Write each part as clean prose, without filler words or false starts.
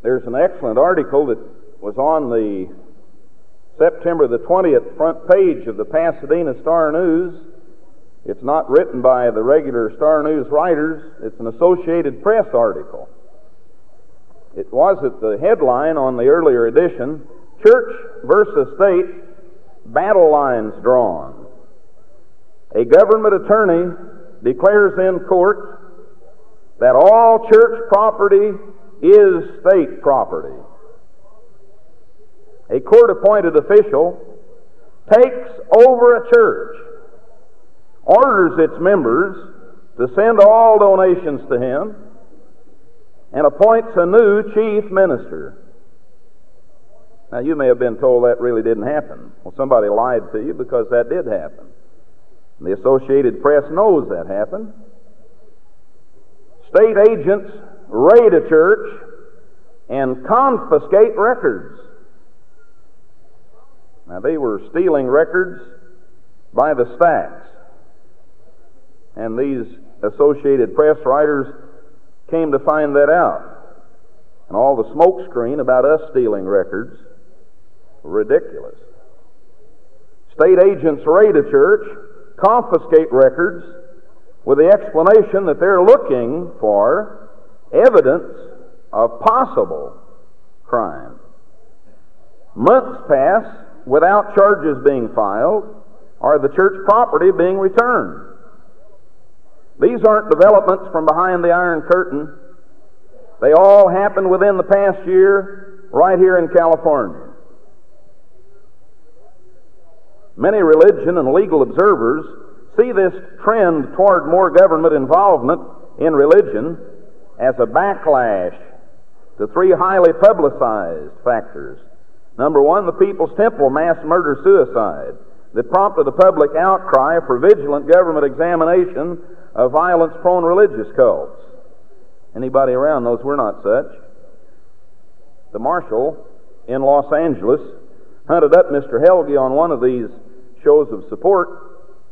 There's an excellent article that was on the September the 20th front page of the Pasadena Star-News. It's not written by the regular Star-News writers. It's an Associated Press article. It was at the headline on the earlier edition, Church versus State, Battle Lines Drawn. A government attorney declares in court that all church property is state property. A court-appointed official takes over a church, orders its members to send all donations to him, and appoints a new chief minister. Now, you may have been told that really didn't happen. Well, somebody lied to you, because that did happen. The Associated Press knows that happened. State agents raid a church and confiscate records. Now, they were stealing records by the stacks. And these Associated Press writers came to find that out. And all the smoke screen about us stealing records, ridiculous. State agents raid a church, confiscate records, with the explanation that they're looking for evidence of possible crime. Months pass without charges being filed or the church property being returned. These aren't developments from behind the Iron Curtain. They all happened within the past year right here in California. Many religion and legal observers see this trend toward more government involvement in religion as a backlash to three highly publicized factors. Number one, the People's Temple mass murder-suicide that prompted a public outcry for vigilant government examination of violence-prone religious cults. Anybody around knows we're not such. The marshal in Los Angeles hunted up Mr. Helge on one of these shows of support.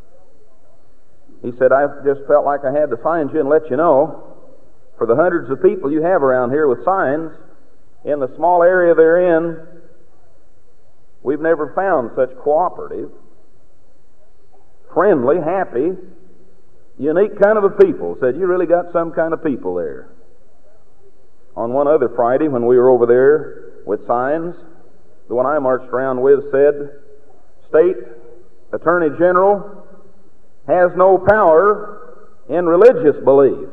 He said, I just felt like I had to find you and let you know, for the hundreds of people you have around here with signs, in the small area they're in, we've never found such cooperative, friendly, happy, unique kind of a people. Said, you really got some kind of people there. On one other Friday, when we were over there with signs, the one I marched around with said, State Attorney General has no power in religious beliefs.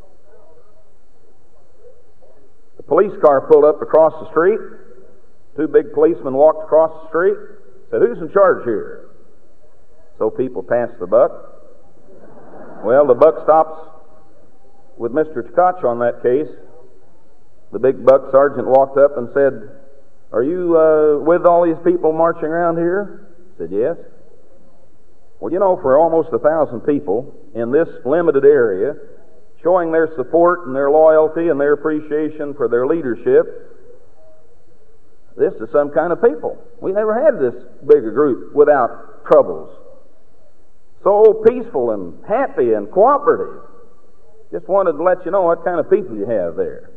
The police car pulled up across the street. Two big policemen walked across the street. Said, who's in charge here? So people passed the buck. Well, the buck stops with Mr. Tkach on that case. The big buck sergeant walked up and said, are you with all these people marching around here? I said, yes. Well, you know, for almost 1,000 people in this limited area, showing their support and their loyalty and their appreciation for their leadership, this is some kind of people. We never had this big a group without troubles. So peaceful and happy and cooperative. Just wanted to let you know what kind of people you have there.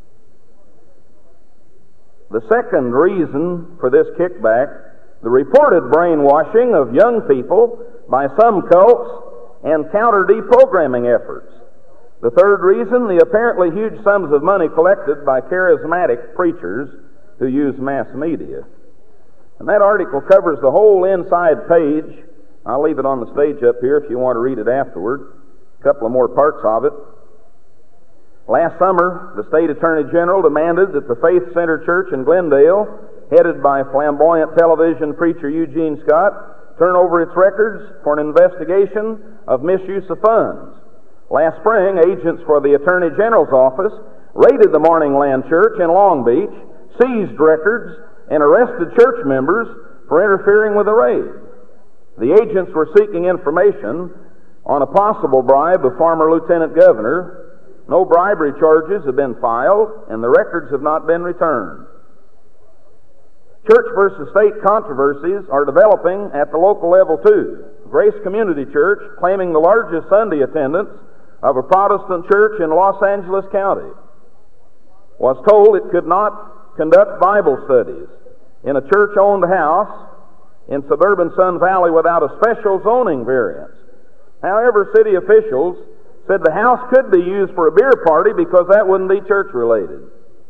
The second reason for this kickback, the reported brainwashing of young people by some cults and counter-deprogramming efforts. The third reason, the apparently huge sums of money collected by charismatic preachers who use mass media. And that article covers the whole inside page. I'll leave it on the stage up here if you want to read it afterward. A couple of more parts of it. Last summer, the State Attorney General demanded that the Faith Center Church in Glendale, headed by flamboyant television preacher Eugene Scott, turn over its records for an investigation of misuse of funds. Last spring, agents for the Attorney General's office raided the Morning Land Church in Long Beach, seized records, and arrested church members for interfering with the raid. The agents were seeking information on a possible bribe of former Lieutenant Governor. No bribery charges have been filed, and the records have not been returned. Church versus state controversies are developing at the local level too. Grace Community Church claiming the largest Sunday attendance of a Protestant church in Los Angeles County. was told it could not conduct Bible studies in a church-owned house in suburban Sun Valley without a special zoning variance. However, city officials said the house could be used for a beer party because that wouldn't be church-related.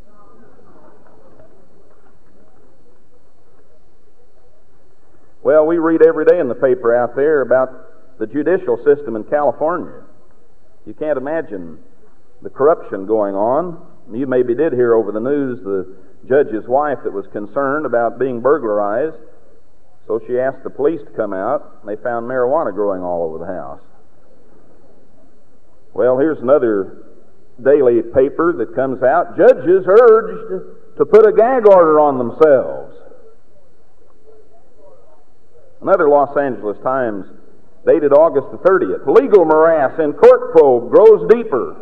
Well, we read every day in the paper out there about the judicial system in California. You can't imagine the corruption going on. You maybe did hear over the news the judge's wife that was concerned about being burglarized. So she asked the police to come out, and they found marijuana growing all over the house. Well, here's another daily paper that comes out. Judges urged to put a gag order on themselves. Another Los Angeles Times, dated August the 30th. Legal morass in court probe grows deeper.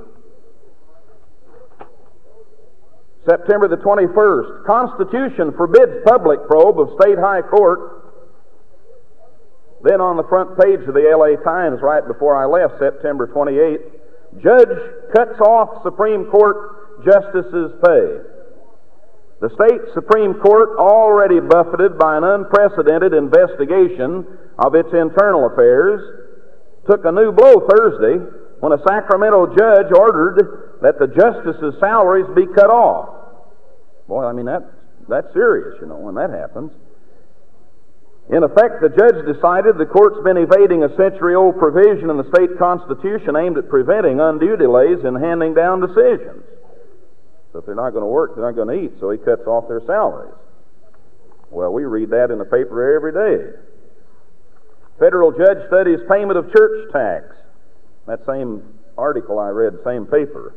September the 21st, Constitution forbids public probe of State High Court. Then on the front page of the L.A. Times, right before I left, September 28th, Judge cuts off Supreme Court justices' pay. The state Supreme Court, already buffeted by an unprecedented investigation of its internal affairs, took a new blow Thursday when a Sacramento judge ordered that the justices' salaries be cut off. Boy, I mean, that's serious, when that happens. In effect, the judge decided the court's been evading a century-old provision in the state constitution aimed at preventing undue delays in handing down decisions. So if they're not going to work, they're not going to eat, so he cuts off their salaries. Well, we read that in the paper every day. Federal judge studies payment of church tax. That same article I read, same paper.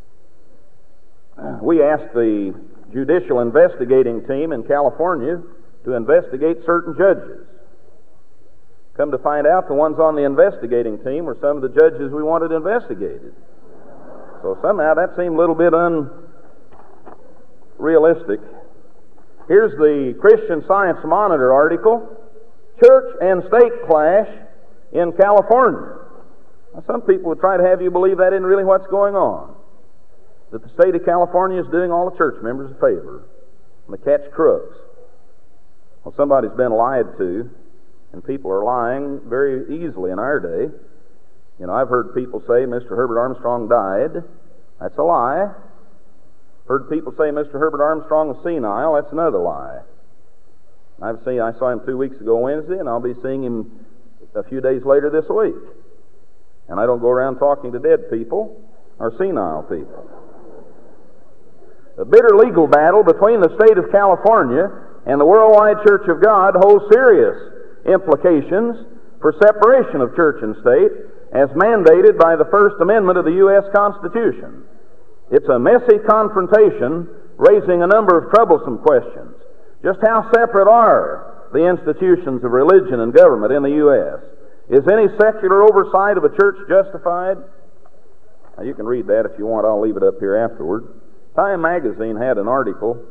We asked the judicial investigating team in California to investigate certain judges. Come to find out, the ones on the investigating team were some of the judges we wanted investigated. So somehow that seemed a little bit unrealistic. Here's the Christian Science Monitor article, Church and State Clash in California. Now, some people would try to have you believe that isn't really what's going on. That the state of California is doing all the church members a favor. And they catch crooks. Well, somebody's been lied to, and people are lying very easily in our day. I've heard people say Mr. Herbert Armstrong died. That's a lie. Heard people say Mr. Herbert Armstrong was senile. That's another lie. I saw him 2 weeks ago Wednesday, and I'll be seeing him a few days later this week. And I don't go around talking to dead people or senile people. The bitter legal battle between the state of California and the Worldwide Church of God holds serious implications for separation of church and state as mandated by the First Amendment of the U.S. Constitution. It's a messy confrontation raising a number of troublesome questions. Just how separate are the institutions of religion and government in the U.S.? Is any secular oversight of a church justified? Now, you can read that if you want. I'll leave it up here afterward. Time magazine had an article.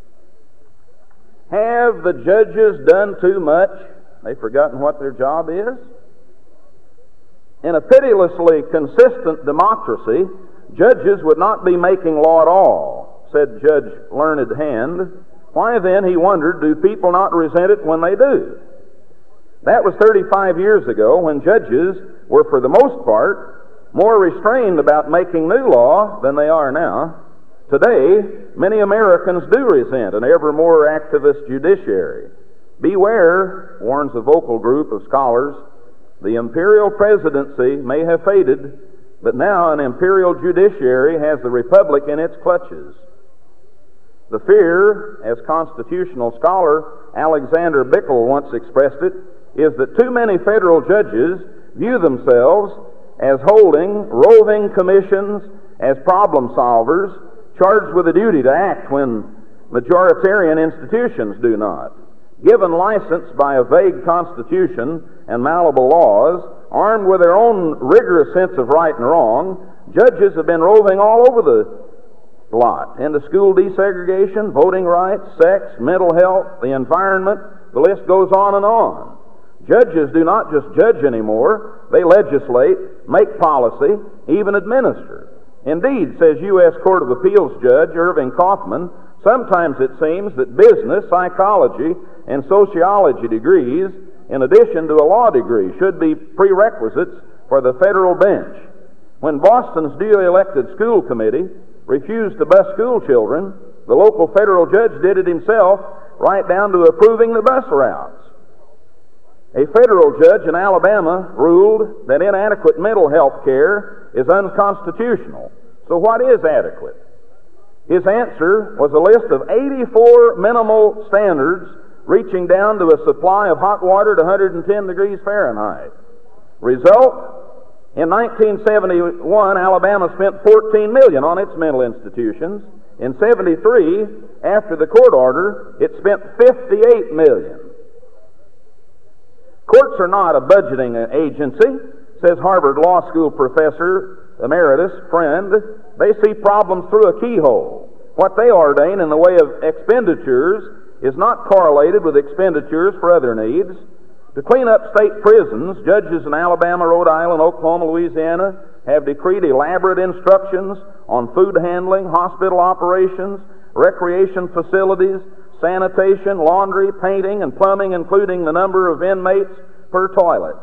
Have the judges done too much? They've forgotten what their job is? In a pitilessly consistent democracy, judges would not be making law at all, said Judge Learned Hand. Why then, he wondered, do people not resent it when they do? That was 35 years ago, when judges were, for the most part, more restrained about making new law than they are now. Today, many Americans do resent an ever more activist judiciary. Beware, warns a vocal group of scholars, the imperial presidency may have faded, but now an imperial judiciary has the republic in its clutches. The fear, as constitutional scholar Alexander Bickel once expressed it, is that too many federal judges view themselves as holding roving commissions as problem solvers, charged with a duty to act when majoritarian institutions do not. Given license by a vague constitution and malleable laws, armed with their own rigorous sense of right and wrong, judges have been roving all over the lot, into school desegregation, voting rights, sex, mental health, the environment, the list goes on and on. Judges do not just judge anymore, they legislate, make policy, even administer. Indeed, says U.S. Court of Appeals Judge Irving Kaufman, sometimes it seems that business, psychology, and sociology degrees, in addition to a law degree, should be prerequisites for the federal bench. When Boston's duly elected school committee refused to bus school children, the local federal judge did it himself, right down to approving the bus routes. A federal judge in Alabama ruled that inadequate mental health care is unconstitutional. So what is adequate? His answer was a list of 84 minimal standards reaching down to a supply of hot water to 110 degrees Fahrenheit. Result, in 1971, Alabama spent $14 million on its mental institutions. In 73, after the court order, it spent $58 million. Courts are not a budgeting agency, says Harvard Law School professor emeritus Friend. They see problems through a keyhole. What they ordain in the way of expenditures is not correlated with expenditures for other needs. To clean up state prisons, judges in Alabama, Rhode Island, Oklahoma, Louisiana have decreed elaborate instructions on food handling, hospital operations, recreation facilities, sanitation, laundry, painting, and plumbing, including the number of inmates per toilet.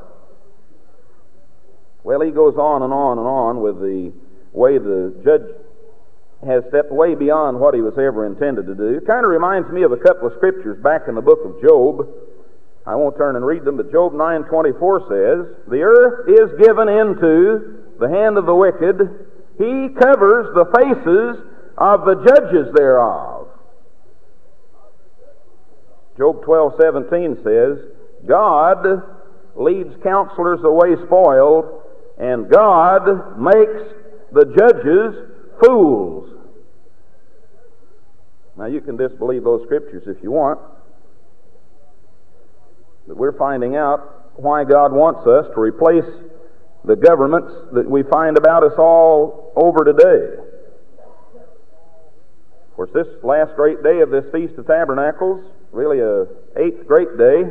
Well, he goes on and on and on with the way the judge has stepped way beyond what he was ever intended to do. It kind of reminds me of a couple of scriptures back in the book of Job. I won't turn and read them, but Job 9:24 says, "The earth is given into the hand of the wicked. He covers the faces of the judges thereof." Job 12:17 says, "God leads counselors away spoiled, and God makes the judges fools." Now you can disbelieve those scriptures if you want, but we're finding out why God wants us to replace the governments that we find about us all over today. Of course, this last great day of this Feast of Tabernacles, really a eighth great day,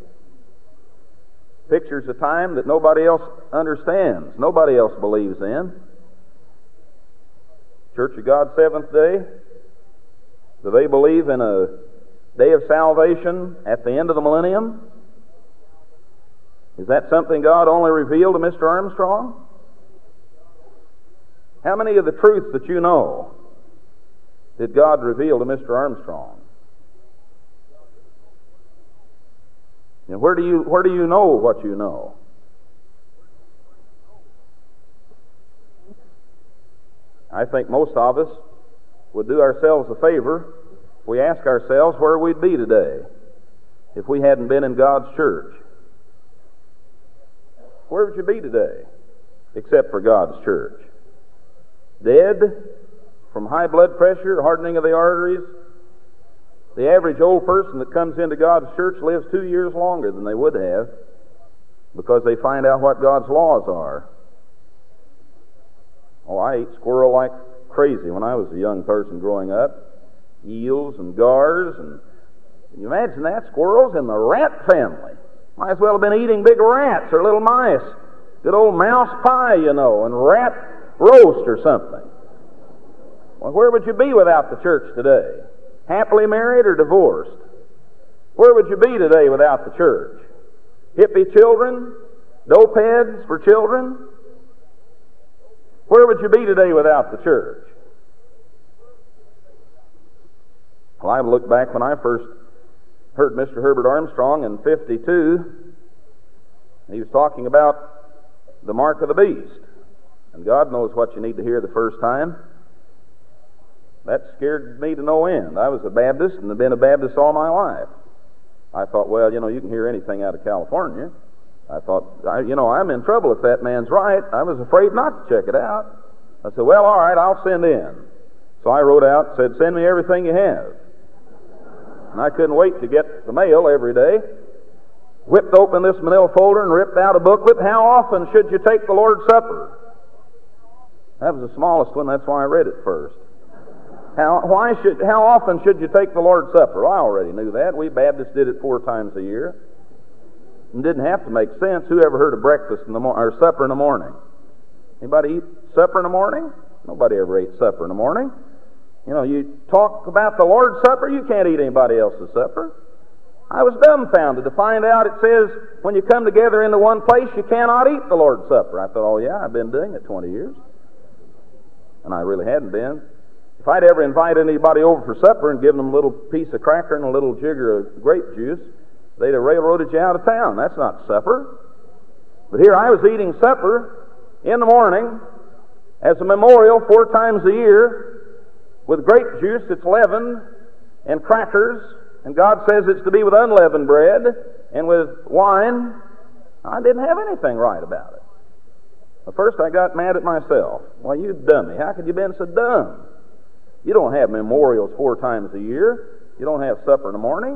pictures a time that nobody else understands, nobody else believes in. Church of God Seventh Day, do they believe in a day of salvation at the end of the millennium? Is that something God only revealed to Mr. Armstrong? How many of the truths that you know did God reveal to Mr. Armstrong? And where do you know what you know? I think most of us would do ourselves a favor if we ask ourselves where we'd be today if we hadn't been in God's church. Where would you be today except for God's church? Dead from high blood pressure, hardening of the arteries. The average old person that comes into God's church lives 2 years longer than they would have because they find out what God's laws are. Oh, I ate squirrel like crazy when I was a young person growing up. Eels and gars, and can you imagine that? Squirrels in the rat family. Might as well have been eating big rats or little mice. Good old mouse pie, you know, and rat roast or something. Well, where would you be without the church today? Happily married or divorced? Where would you be today without the church? Hippie children? Dope heads for children? Where would you be today without the church? Well, I look back when I first heard Mr. Herbert Armstrong in 52. He was talking about the mark of the beast. And God knows what you need to hear the first time. That scared me to no end. I was a Baptist and have been a Baptist all my life. I thought, well, you can hear anything out of California. I thought, I'm in trouble if that man's right. I was afraid not to check it out. I said, well, all right, I'll send in. So I wrote out, said, send me everything you have. And I couldn't wait to get the mail every day. Whipped open this manila folder and ripped out a booklet. How often should you take the Lord's Supper? That was the smallest one, that's why I read it first. How often should you take the Lord's Supper? Well, I already knew that. We Baptists did it 4 times a year. It didn't have to make sense. Who ever heard of breakfast in the or supper in the morning? Anybody eat supper in the morning? Nobody ever ate supper in the morning. You know, you talk about the Lord's Supper, you can't eat anybody else's supper. I was dumbfounded to find out it says when you come together into one place, you cannot eat the Lord's Supper. I thought, oh yeah, I've been doing it 20 years. And I really hadn't been. If I'd ever invited anybody over for supper and given them a little piece of cracker and a little jigger of grape juice, they'd have railroaded you out of town. That's not supper. But here I was eating supper in the morning as a memorial 4 times a year with grape juice that's leavened and crackers, and God says it's to be with unleavened bread and with wine. I didn't have anything right about it. At first I got mad at myself. Well, you dummy, how could you have been so dumb? You don't have memorials 4 times a year. You don't have supper in the morning.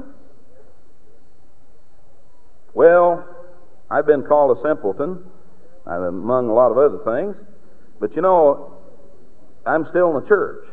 Well, I've been called a simpleton, among a lot of other things. But you know, I'm still in the church.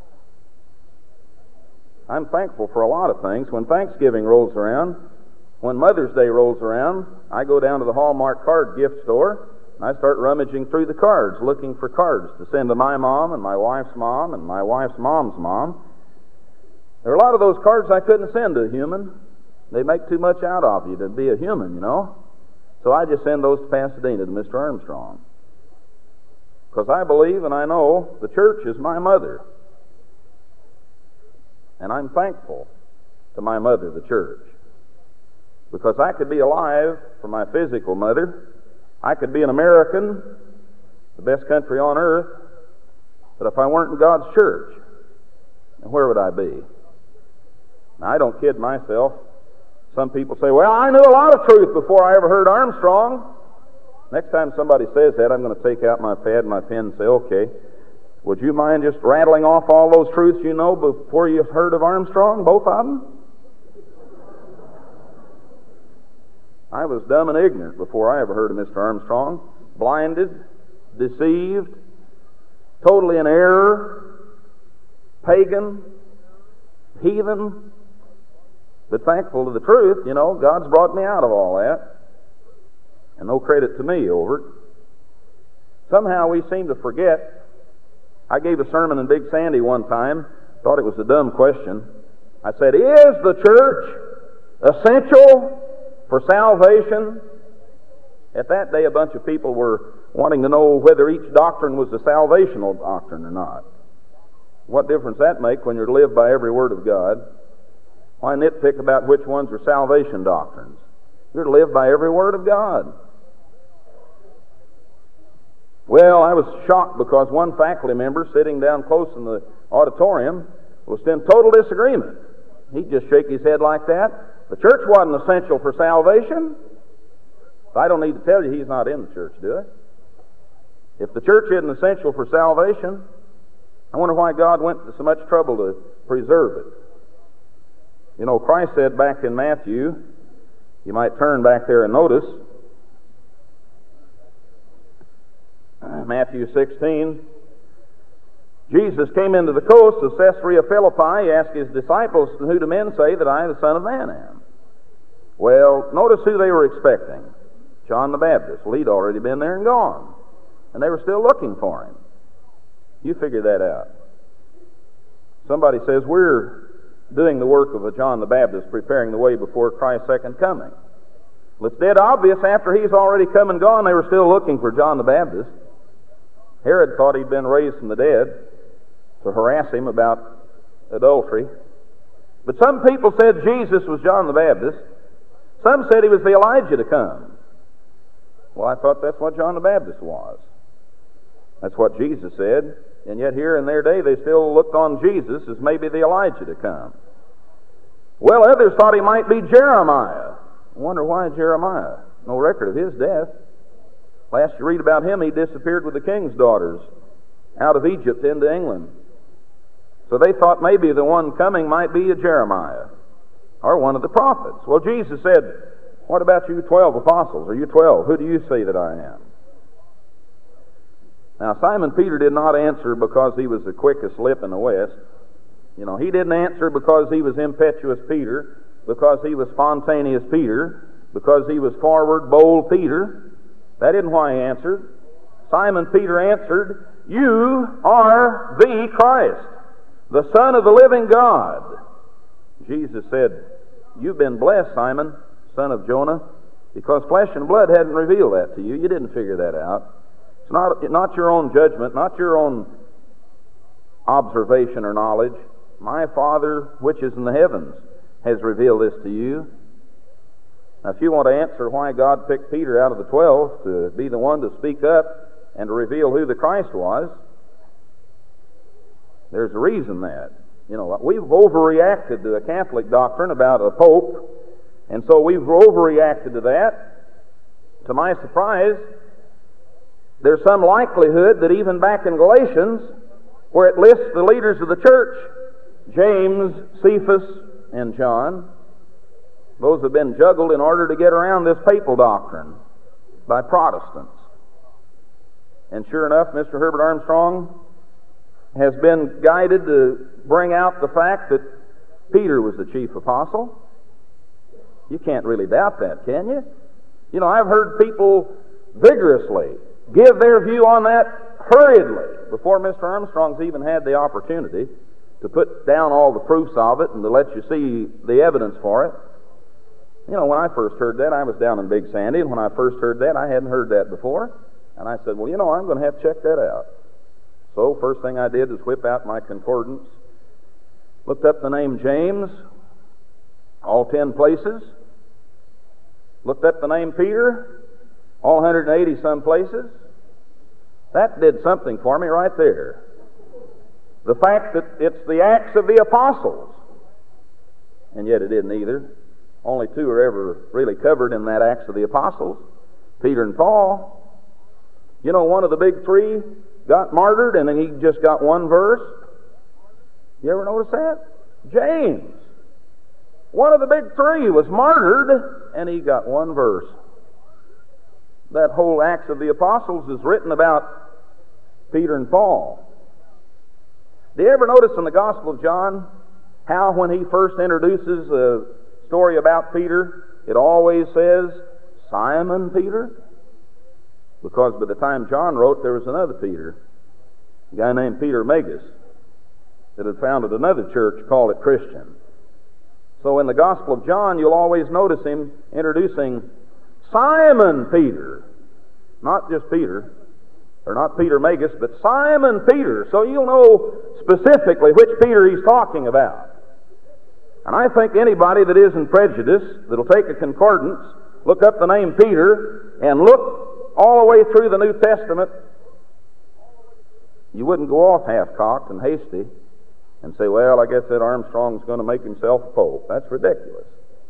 I'm thankful for a lot of things. When Thanksgiving rolls around, when Mother's Day rolls around, I go down to the Hallmark card gift store, and I start rummaging through the cards, looking for cards to send to my mom and my wife's mom and my wife's mom's mom. There are a lot of those cards I couldn't send to a human. They make too much out of you to be a human, you know. So I just send those to Pasadena, to Mr. Armstrong. Because I believe and I know the church is my mother. And I'm thankful to my mother, the church. Because I could be alive for my physical mother. I could be an American, the best country on earth. But if I weren't in God's church, where would I be? Now, I don't kid myself. Some people say, well, I knew a lot of truth before I ever heard Armstrong. Next time somebody says that, I'm going to take out my pad and my pen and say, okay, would you mind just rattling off all those truths you know before you heard of Armstrong, both of them? I was dumb and ignorant before I ever heard of Mr. Armstrong. Blinded, deceived, totally in error, pagan, heathen, but thankful to the truth. You know, God's brought me out of all that. And no credit to me over it. Somehow we seem to forget. I gave a sermon in Big Sandy one time, thought it was a dumb question. I said, is the church essential for salvation? At that day, a bunch of people were wanting to know whether each doctrine was a salvational doctrine or not. What difference that make when you're to live by every word of God? Why nitpick about which ones are salvation doctrines? You're to live by every word of God. Well, I was shocked because one faculty member sitting down close in the auditorium was in total disagreement. He'd just shake his head like that. The church wasn't essential for salvation. I don't need to tell you he's not in the church, do I? If the church isn't essential for salvation, I wonder why God went to so much trouble to preserve it. You know, Christ said back in Matthew, you might turn back there and notice, Matthew 16, Jesus came into the coast of Caesarea Philippi. He asked his disciples, who do men say that I, the Son of Man, am? Well, notice who they were expecting. John the Baptist. Well, he'd already been there and gone. And they were still looking for him. You figure that out. Somebody says, we're doing the work of a John the Baptist, preparing the way before Christ's second coming. Well, it's dead obvious after he's already come and gone, they were still looking for John the Baptist. Herod thought he'd been raised from the dead to harass him about adultery. But some people said Jesus was John the Baptist. Some said he was the Elijah to come. Well, I thought that's what John the Baptist was. That's what Jesus said. And yet here in their day, they still looked on Jesus as maybe the Elijah to come. Well, others thought he might be Jeremiah. I wonder why Jeremiah? No record of his death. Last you read about him, he disappeared with the king's daughters out of Egypt into England. So they thought maybe the one coming might be a Jeremiah or one of the prophets. Well, Jesus said, what about you 12 apostles? Are you 12? Who do you say that I am? Now, Simon Peter did not answer because he was the quickest lip in the West. You know, he didn't answer because he was impetuous Peter, because he was spontaneous Peter, because he was forward, bold Peter. That isn't why he answered. Simon Peter answered, You are the Christ, the Son of the living God. Jesus said, you've been blessed, Simon, son of Jonah, because flesh and blood hadn't revealed that to you. You didn't figure that out. It's not your own judgment, not your own observation or knowledge. My Father, which is in the heavens, has revealed this to you. Now, if you want to answer why God picked Peter out of the 12 to be the one to speak up and to reveal who the Christ was, there's a reason that. You know, we've overreacted to a Catholic doctrine about a pope, and so we've overreacted to that. To my surprise, there's some likelihood that even back in Galatians, where it lists the leaders of the church, James, Cephas, and John, those have been juggled in order to get around this papal doctrine by Protestants. And sure enough, Mr. Herbert Armstrong has been guided to bring out the fact that Peter was the chief apostle. You can't really doubt that, can you? You know, I've heard people vigorously give their view on that hurriedly before Mr. Armstrong's even had the opportunity to put down all the proofs of it and to let you see the evidence for it. You know, when I first heard that, I was down in Big Sandy, and when I first heard that, I hadn't heard that before. And I said, well, you know, I'm going to have to check that out. So, first thing I did was whip out my concordance, looked up the name James, all 10 places, looked up the name Peter, all 180 some places. That did something for me right there. The fact that it's the Acts of the Apostles, and yet it isn't either. Only two are ever really covered in that Acts of the Apostles, Peter and Paul. You know, one of the big three got martyred, and then he just got one verse. You ever notice that? James, one of the big three, was martyred, and he got one verse. That whole Acts of the Apostles is written about Peter and Paul. Do you ever notice in the Gospel of John how when he first introduces a story about Peter, it always says, Simon Peter? Because by the time John wrote, there was another Peter, a guy named Peter Magus, that had founded another church, called it Christian. So in the Gospel of John, you'll always notice him introducing Simon Peter. Not just Peter, or not Peter Magus, but Simon Peter. So you'll know specifically which Peter he's talking about. And I think anybody that isn't prejudiced, that'll take a concordance, look up the name Peter, and look all the way through the New Testament, you wouldn't go off half-cocked and hasty and say, well, I guess that Armstrong's going to make himself a pope. That's ridiculous.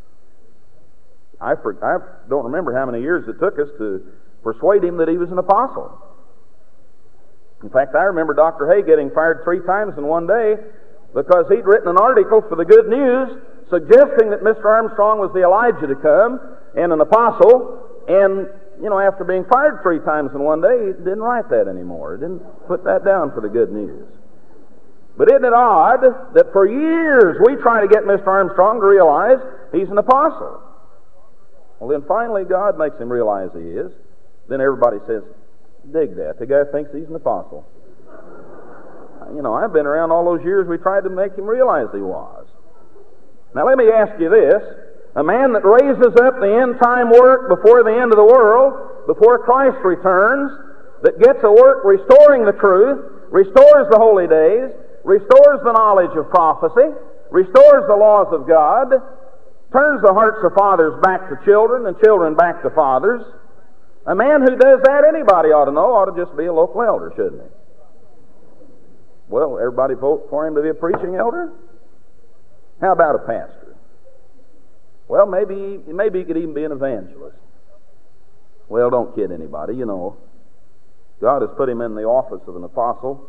I don't remember how many years it took us to persuade him that he was an apostle. In fact, I remember Dr. Hay getting fired 3 times in one day because he'd written an article for the Good News suggesting that Mr. Armstrong was the Elijah to come and an apostle, and, you know, after being fired 3 times in one day, he didn't write that anymore. He didn't put that down for the Good News. But isn't it odd that for years we try to get Mr. Armstrong to realize he's an apostle? Well, then finally God makes him realize he is. Then everybody says, dig that. The guy thinks he's an apostle. You know, I've been around all those years we tried to make him realize he was. Now let me ask you this. A man that raises up the end-time work before the end of the world, before Christ returns, that gets a work restoring the truth, restores the holy days, restores the knowledge of prophecy, restores the laws of God, turns the hearts of fathers back to children and children back to fathers. A man who does that, anybody ought to know, ought to just be a local elder, shouldn't he? Well, everybody vote for him to be a preaching elder? How about a pastor? Well, maybe he could even be an evangelist. Well, don't kid anybody, you know. God has put him in the office of an apostle.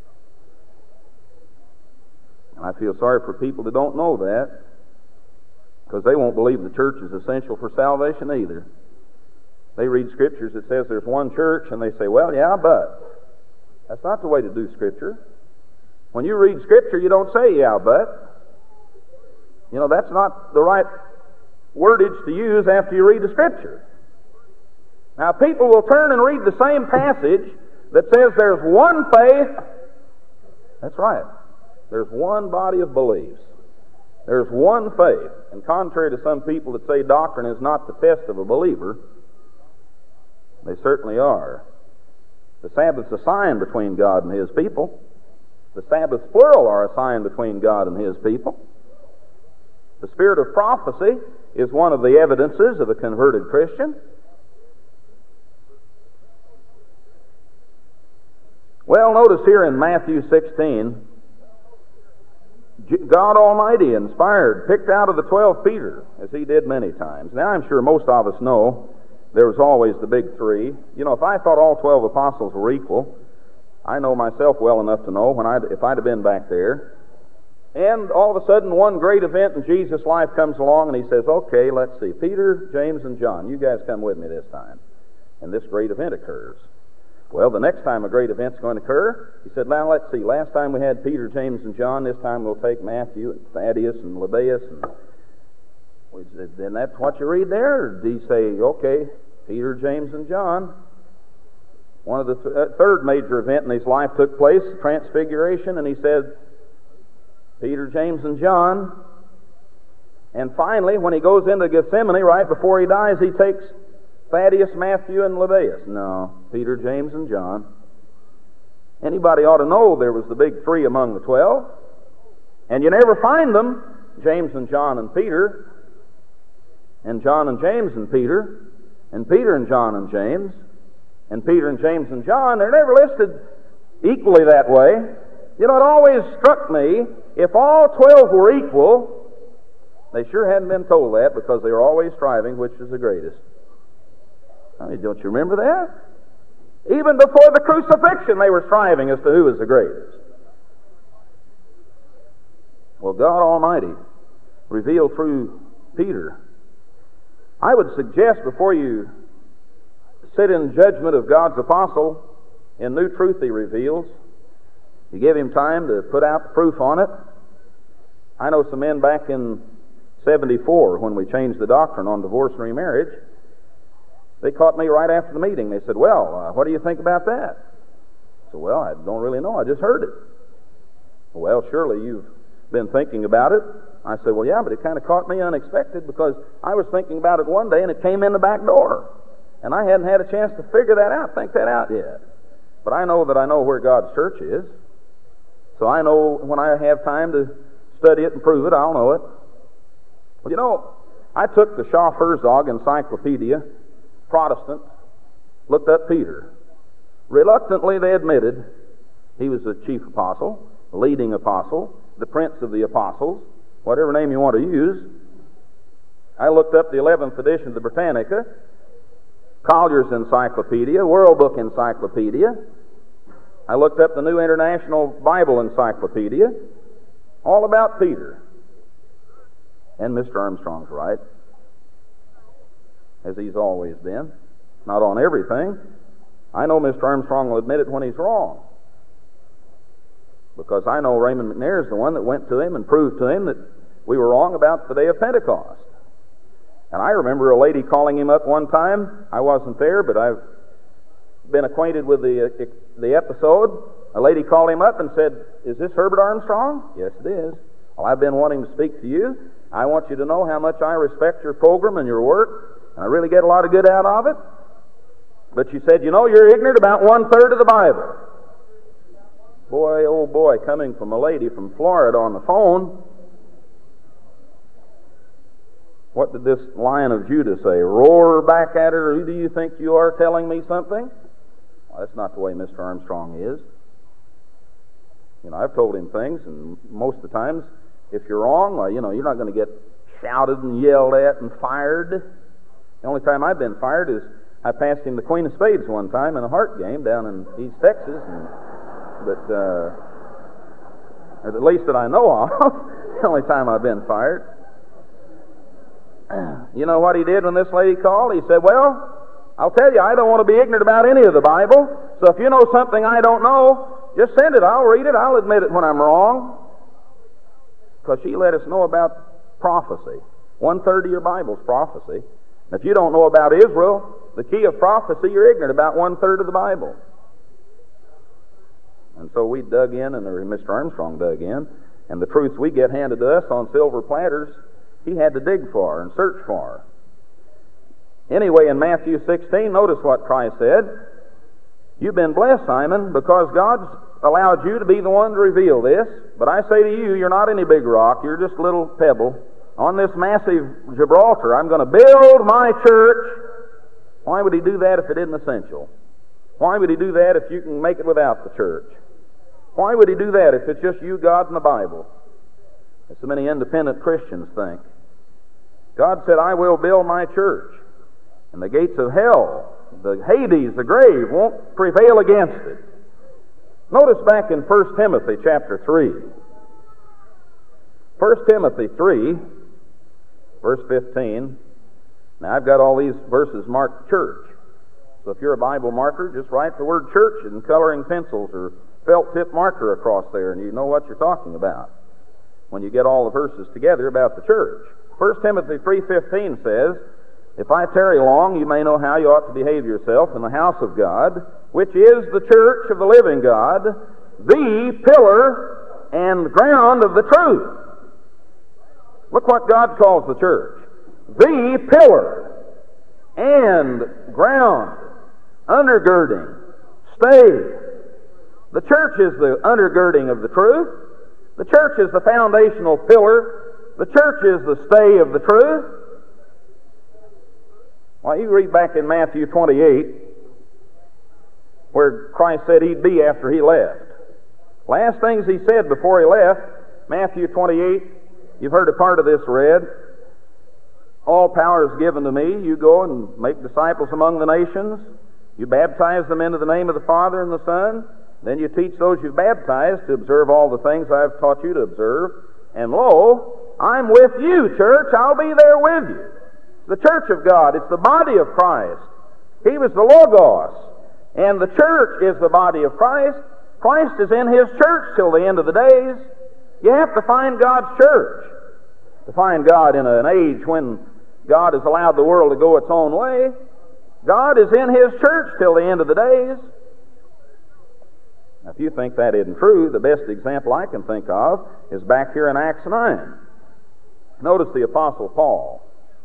And I feel sorry for people that don't know that, because they won't believe the church is essential for salvation either. They read scriptures that says there's one church, and they say, well, yeah, but. That's not the way to do Scripture. When you read Scripture, you don't say, yeah, but. You know, that's not the right wordage to use after you read the Scripture. Now, people will turn and read the same passage that says there's one faith. That's right. There's one body of beliefs. There's one faith. And contrary to some people that say doctrine is not the test of a believer, they certainly are. The Sabbath's a sign between God and His people. The Sabbaths, plural, are a sign between God and His people. The spirit of prophecy is one of the evidences of a converted Christian. Well, notice here in Matthew 16, God Almighty inspired, picked out of the 12 Peter, as He did many times. Now, I'm sure most of us know there was always the big three. You know, if I thought all 12 apostles were equal, I know myself well enough to know if I'd have been back there, and all of a sudden one great event in Jesus' life comes along and He says, okay, let's see, Peter, James, and John, you guys come with me this time. And this great event occurs. Well, the next time a great event's going to occur, He said, now let's see, last time we had Peter, James, and John, this time we'll take Matthew, and Thaddeus, and Lebbaeus, and then that's what you read there? Or do you say, okay, Peter, James, and John? One of the third major event in His life took place, Transfiguration, and He said, Peter, James, and John. And finally, when He goes into Gethsemane, right before He dies, He takes Thaddeus, Matthew, and Lebbaeus. No, Peter, James, and John. Anybody ought to know there was the big three among the 12. And you never find them, James and John and Peter, and John and James and Peter, and Peter and John and James, and Peter and James and John. They're never listed equally that way. You know, it always struck me, if all 12 were equal, they sure hadn't been told that, because they were always striving which is the greatest. I mean, don't you remember that? Even before the crucifixion, they were striving as to who was the greatest. Well, God Almighty revealed through Peter. I would suggest, before you sit in judgment of God's apostle in new truth He reveals, you give him time to put out the proof on it. I know some men back in 74, when we changed the doctrine on divorce and remarriage, they caught me right after the meeting. They said, well, what do you think about that? I said, well, I don't really know. I just heard it. Well, surely you've been thinking about it. I said, well, yeah, but it kind of caught me unexpected, because I was thinking about it one day and it came in the back door. And I hadn't had a chance to figure that out, think that out yet. But I know that I know where God's church is. So I know when I have time to study it and prove it, I'll know it. Well, you know, I took the Schaff Herzog Encyclopedia, Protestant, looked up Peter. Reluctantly, they admitted he was the chief apostle, the leading apostle, the prince of the apostles, whatever name you want to use. I looked up the 11th edition of the Britannica, Collier's Encyclopedia, World Book Encyclopedia. I looked up the New International Bible Encyclopedia, all about Peter. And Mr. Armstrong's right, as he's always been. Not on everything. I know Mr. Armstrong will admit it when he's wrong, because I know Raymond McNair is the one that went to him and proved to him that we were wrong about the day of Pentecost. And I remember a lady calling him up one time. I wasn't there, but I've been acquainted with the episode. A lady called him up and said, is this Herbert Armstrong? Yes, it is. Well, I've been wanting to speak to you. I want you to know how much I respect your program and your work, and I really get a lot of good out of it. But she said, you know, you're ignorant about 1/3 of the Bible. Boy, oh boy, coming from a lady from Florida on the phone. What did this Lion of Judah say? Roar back at her, who do you think you are, telling me something? Well, that's not the way Mr. Armstrong is. You know, I've told him things, and most of the times, if you're wrong, well, you know, you're not going to get shouted and yelled at and fired. The only time I've been fired is I passed him the Queen of Spades one time in a Hart game down in East Texas, but at least that I know of, the only time I've been fired. You know what he did when this lady called? He said, well, I'll tell you, I don't want to be ignorant about any of the Bible, so if you know something I don't know, just send it. I'll read it. I'll admit it when I'm wrong. Because she let us know about prophecy. 1/3 of your Bible's prophecy. If you don't know about Israel, the key of prophecy, you're ignorant about 1/3 of the Bible. And so we dug in, and Mr. Armstrong dug in, and the truths we get handed to us on silver platters, he had to dig for and search for. Anyway, in Matthew 16, notice what Christ said. You've been blessed, Simon, because God's allowed you to be the one to reveal this. But I say to you, you're not any big rock. You're just a little pebble. On this massive Gibraltar, I'm going to build my church. Why would he do that if it isn't essential? Why would he do that if you can make it without the church? Why would he do that if it's just you, God, and the Bible? As so many independent Christians think. God said, I will build my church, and the gates of hell, the Hades, the grave, won't prevail against it. Notice back in 1 Timothy chapter 3. 1 Timothy 3, verse 15. Now, I've got all these verses marked church. So if you're a Bible marker, just write the word church in coloring pencils or felt tip marker across there, and you know what you're talking about when you get all the verses together about the church. 1 Timothy 3:15 says, If I tarry long, you may know how you ought to behave yourself in the house of God, which is the church of the living God, the pillar and ground of the truth. Look what God calls the church. The pillar and ground, undergirding, stay. The church is the undergirding of the truth. The church is the foundational pillar. The church is the stay of the truth. Well, you read back in Matthew 28, where Christ said he'd be after he left. Last things he said before he left, Matthew 28, you've heard a part of this read. All power is given to me. You go and make disciples among the nations. You baptize them into the name of the Father and the Son. Then you teach those you've baptized to observe all the things I've taught you to observe. And lo, I'm with you, church. I'll be there with you. The church of God, it's the body of Christ. He was the Logos. And the church is the body of Christ. Christ is in His church till the end of the days. You have to find God's church. To find God in an age when God has allowed the world to go its own way. God is in His church till the end of the days. Now, if you think that isn't true, the best example I can think of is back here in Acts 9. Notice the Apostle Paul.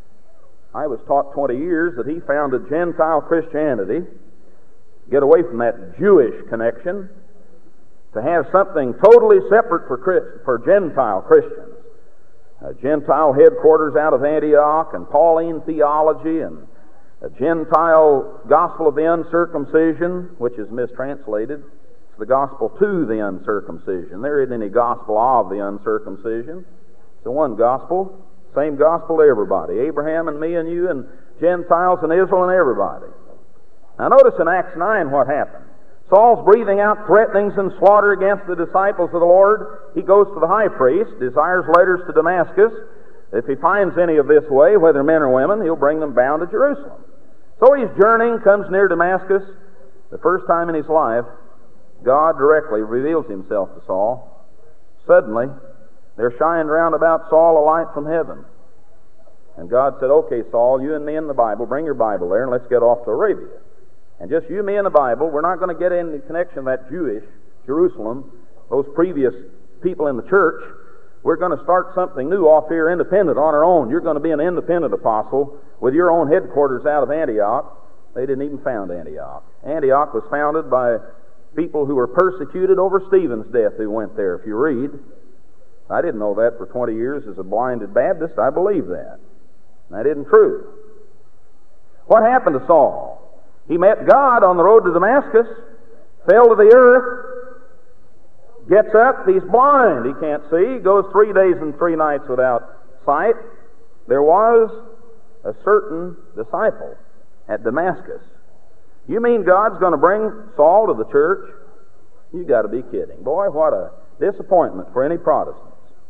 I was taught 20 years that he founded Gentile Christianity, get away from that Jewish connection, to have something totally separate for Gentile Christians. A Gentile headquarters out of Antioch, and Pauline theology, and a Gentile gospel of the uncircumcision, which is mistranslated. It's the gospel to the uncircumcision. There isn't any gospel of the uncircumcision. It's the one gospel, same gospel to everybody. Abraham and me and you and Gentiles and Israel and everybody. Now notice in Acts 9 what happened. Saul's breathing out threatenings and slaughter against the disciples of the Lord. He goes to the high priest, desires letters to Damascus. If he finds any of this way, whether men or women, he'll bring them bound to Jerusalem. So he's journeying, comes near Damascus. The first time in his life, God directly reveals Himself to Saul. Suddenly, there shined round about Saul a light from heaven. And God said, okay, Saul, you and me in the Bible, bring your Bible there and let's get off to Arabia. And just you, me, and the Bible, we're not going to get any connection of that Jewish Jerusalem, those previous people in the church. We're going to start something new off here, independent, on our own. You're going to be an independent apostle with your own headquarters out of Antioch. They didn't even found Antioch. Antioch was founded by people who were persecuted over Stephen's death who went there, if you read. I didn't know that for 20 years as a blinded Baptist. I believe that. That isn't true. What happened to Saul? He met God on the road to Damascus, fell to the earth, gets up, he's blind, he can't see, goes 3 days and 3 nights without sight. There was a certain disciple at Damascus. You mean God's going to bring Saul to the church? You got to be kidding. Boy, what a disappointment for any Protestants.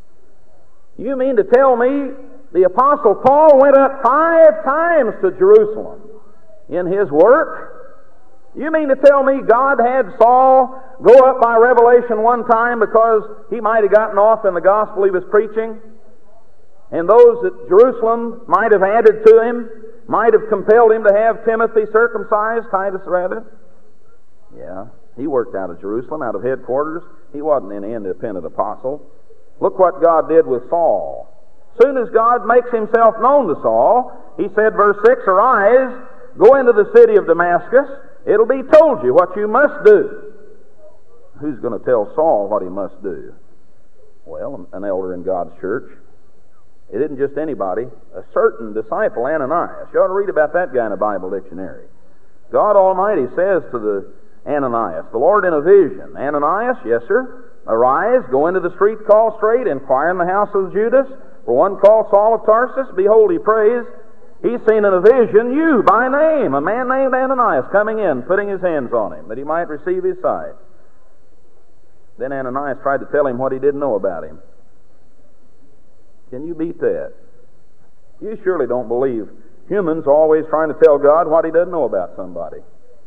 You mean to tell me the Apostle Paul went up 5 times to Jerusalem in his work? You mean to tell me God had Saul go up by revelation one time because he might have gotten off in the gospel he was preaching? And those at Jerusalem might have added to him, might have compelled him to have Timothy circumcised, Titus rather? Yeah. He worked out of Jerusalem, out of headquarters. He wasn't any independent apostle. Look what God did with Saul. Soon as God makes himself known to Saul, he said, verse 6, "Arise, go into the city of Damascus. It'll be told you what you must do." Who's going to tell Saul what he must do? Well, an elder in God's church. It isn't just anybody. A certain disciple, Ananias. You ought to read about that guy in a Bible dictionary. God Almighty says to the Ananias, the Lord in a vision, "Ananias, yes, sir, arise, go into the street called Straight, inquire in the house of Judas, for one called Saul of Tarsus. Behold, he prays. He's seen in a vision you by name, a man named Ananias, coming in, putting his hands on him, that he might receive his sight." Then Ananias tried to tell him what he didn't know about him. Can you beat that? You surely don't believe humans are always trying to tell God what he doesn't know about somebody.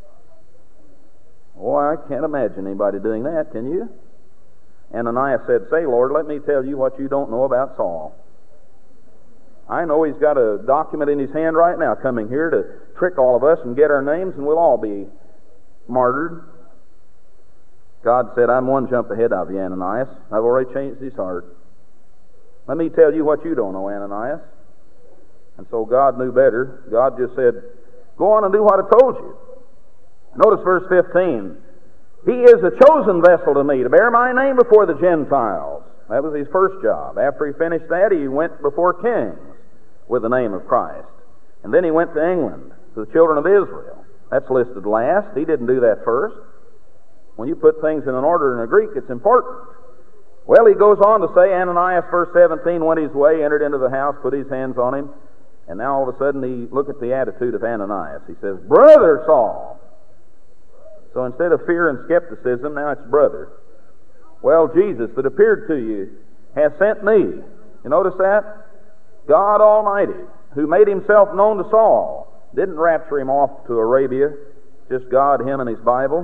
Oh, I can't imagine anybody doing that, can you? Ananias said, "Say, Lord, let me tell you what you don't know about Saul. I know he's got a document in his hand right now coming here to trick all of us and get our names, and we'll all be martyred." God said, "I'm one jump ahead of you, Ananias. I've already changed his heart. Let me tell you what you don't know, Ananias." And so God knew better. God just said, "Go on and do what I told you." Notice verse 15. "He is a chosen vessel to me, to bear my name before the Gentiles." That was his first job. After he finished that, he went before kings with the name of Christ. And then he went to England, to the children of Israel. That's listed last. He didn't do that first. When you put things in an order in the Greek, it's important. Well, he goes on to say, Ananias, verse 17, went his way, entered into the house, put his hands on him, and now all of a sudden, look at the attitude of Ananias. He says, "Brother Saul." So instead of fear and skepticism, now it's brother. "Well, Jesus that appeared to you has sent me." You notice that? God Almighty, who made himself known to Saul, didn't rapture him off to Arabia, just God, him, and his Bible.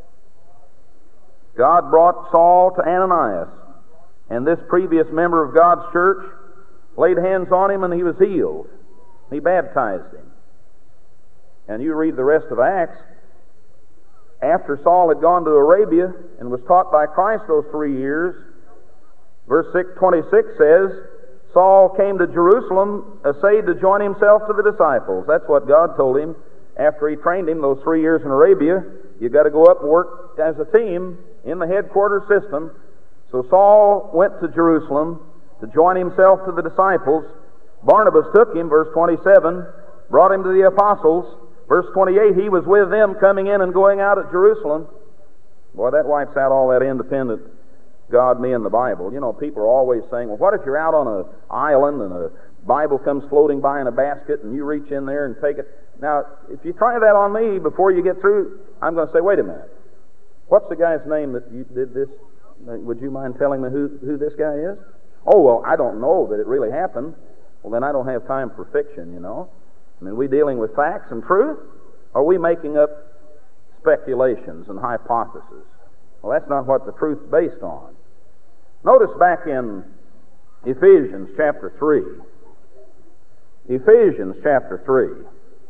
God brought Saul to Ananias, and this previous member of God's church laid hands on him and he was healed. He baptized him. And you read the rest of Acts. After Saul had gone to Arabia and was taught by Christ those 3 years, verse 26 says, Saul came to Jerusalem, essayed to join himself to the disciples. That's what God told him after he trained him those 3 years in Arabia. You've got to go up and work as a team in the headquarters system. So Saul went to Jerusalem to join himself to the disciples. Barnabas took him, verse 27, brought him to the apostles. Verse 28, he was with them coming in and going out at Jerusalem. Boy, that wipes out all that independent God, me, and the Bible. You know, people are always saying, well, what if you're out on an island and a Bible comes floating by in a basket and you reach in there and take it? Now, if you try that on me before you get through, I'm going to say, wait a minute. What's the guy's name that you did this? Would you mind telling me who this guy is? Oh, well, I don't know that it really happened. Well, then I don't have time for fiction, you know. I mean, are we dealing with facts and truth? Or are we making up speculations and hypotheses? Well, that's not what the truth's based on. Notice back in Ephesians chapter 3. Ephesians chapter 3.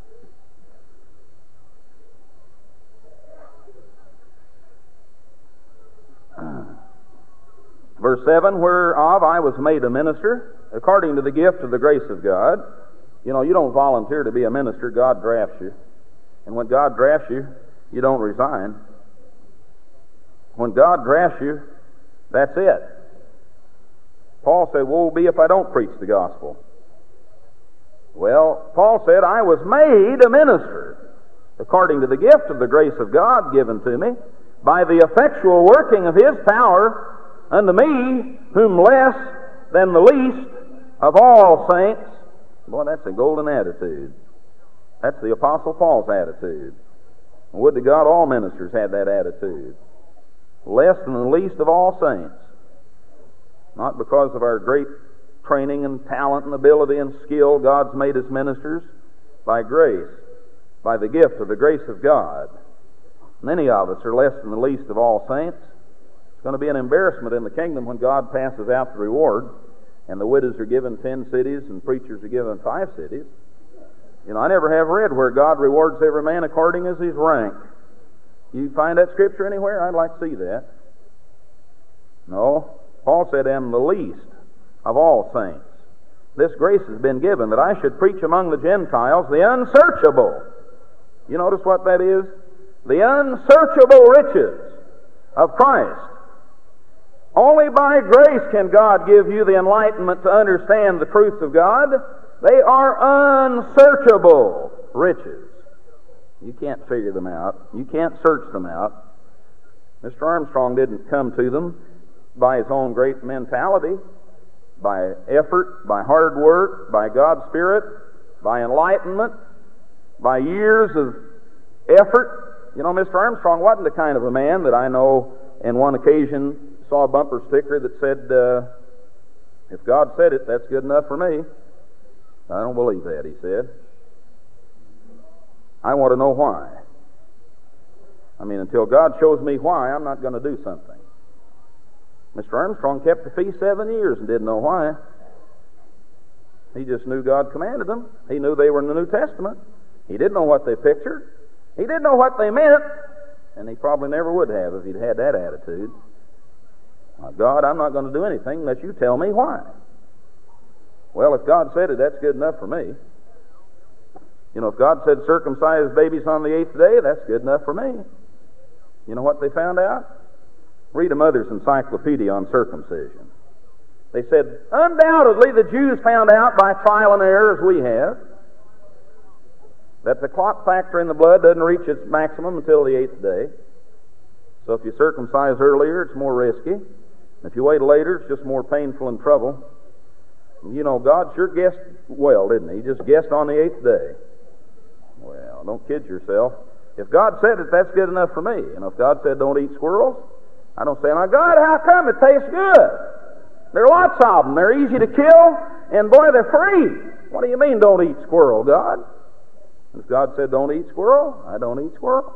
Verse 7, whereof I was made a minister, according to the gift of the grace of God. You know, you don't volunteer to be a minister. God drafts you. And when God drafts you, you don't resign. When God drafts you, that's it. Paul said, woe be if I don't preach the gospel. Well, Paul said, I was made a minister, according to the gift of the grace of God given to me, by the effectual working of His power, unto me, whom less than the least of all saints. Boy, that's a golden attitude. That's the Apostle Paul's attitude. Would to God all ministers had that attitude. Less than the least of all saints. Not because of our great training and talent and ability and skill God's made us ministers. By grace. By the gift of the grace of God. Many of us are less than the least of all saints. It's going to be an embarrassment in the kingdom when God passes out the reward and the widows are given 10 cities and preachers are given 5 cities. You know, I never have read where God rewards every man according as his rank. You find that scripture anywhere? I'd like to see that. No. Paul said, "Am the least of all saints. This grace has been given, that I should preach among the Gentiles the unsearchable." You notice what that is? The unsearchable riches of Christ. Only by grace can God give you the enlightenment to understand the truths of God. They are unsearchable riches. You can't figure them out. You can't search them out. Mr. Armstrong didn't come to them by his own great mentality, by effort, by hard work, by God's Spirit, by enlightenment, by years of effort. You know, Mr. Armstrong wasn't the kind of a man that I know on one occasion saw a bumper sticker that said, "If God said it, that's good enough for me." I don't believe that, he said. I want to know why. I mean, until God shows me why, I'm not going to do something. Mr. Armstrong kept the feast 7 years and didn't know why. He just knew God commanded them. He knew they were in the New Testament. He didn't know what they pictured. He didn't know what they meant. And he probably never would have if he'd had that attitude. "God, I'm not going to do anything unless you tell me why." Well, if God said it, that's good enough for me. You know, if God said circumcise babies on the 8th day, that's good enough for me. You know what they found out? Read a Mother's Encyclopedia on circumcision. They said, undoubtedly the Jews found out by trial and error, as we have, that the clot factor in the blood doesn't reach its maximum until the 8th day. So if you circumcise earlier, it's more risky. If you wait later, it's just more painful and trouble. You know, God sure guessed well, didn't he? He just guessed on the 8th day. Well, don't kid yourself. If God said it, that's good enough for me. And if God said don't eat squirrels, I don't say, "Now, God, how come? It tastes good. There are lots of them. They're easy to kill, and boy, they're free. What do you mean don't eat squirrel, God?" If God said don't eat squirrel, I don't eat squirrel.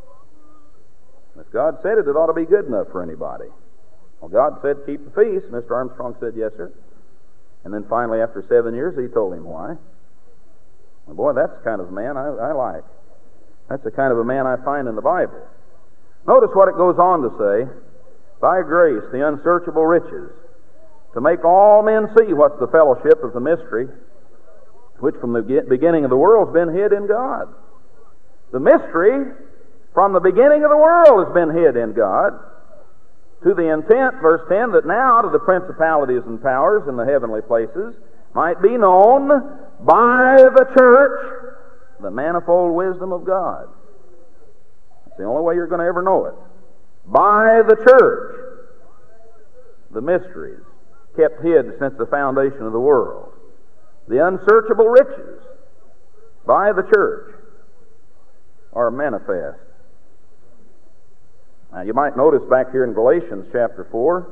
If God said it, it ought to be good enough for anybody. Well, God said keep the feast. Mr. Armstrong said yes, sir. And then finally, after 7 years, he told him why. Well, boy, that's the kind of man I like. That's the kind of a man I find in the Bible. Notice what it goes on to say. "By grace, the unsearchable riches, to make all men see what's the fellowship of the mystery, which from the beginning of the world has been hid in God." The mystery from the beginning of the world has been hid in God, to the intent, verse 10, that now to the principalities and powers in the heavenly places might be known by the church the manifold wisdom of God. It's the only way you're going to ever know it. By the church, the mysteries kept hid since the foundation of the world, the unsearchable riches by the church are manifest. Now, you might notice back here in Galatians chapter 4,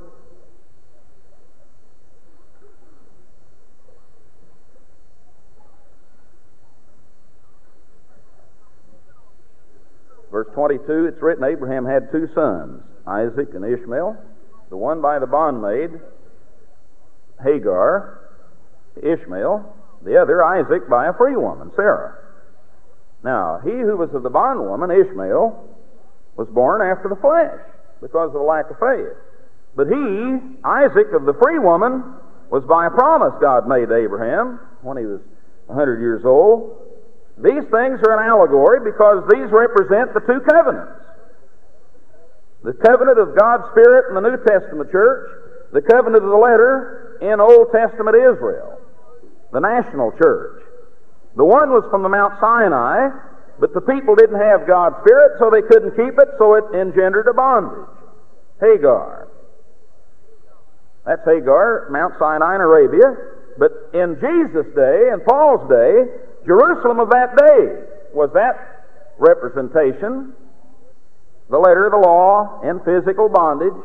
verse 22, it's written, Abraham had 2 sons, Isaac and Ishmael, the one by the bondmaid, Hagar, Ishmael, the other, Isaac, by a free woman, Sarah. Now, he who was of the bondwoman, Ishmael, was born after the flesh because of the lack of faith. But he, Isaac, of the free woman, was by a promise God made to Abraham when he was 100 years old. These things are an allegory because these represent the 2 covenants. The covenant of God's Spirit in the New Testament church, the covenant of the letter in Old Testament Israel, the national church. The one was from the Mount Sinai, but the people didn't have God's Spirit, so they couldn't keep it, so it engendered a bondage. Hagar. That's Hagar, Mount Sinai in Arabia. But in Jesus' day, in Paul's day, Jerusalem of that day was that representation, the letter of the law in physical bondage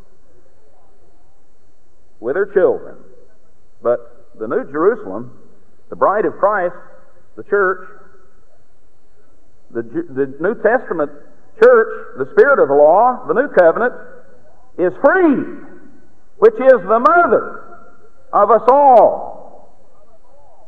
with her children. But the New Jerusalem, the bride of Christ, the church, the New Testament church, the Spirit of the law, the New Covenant, is free, which is the mother of us all.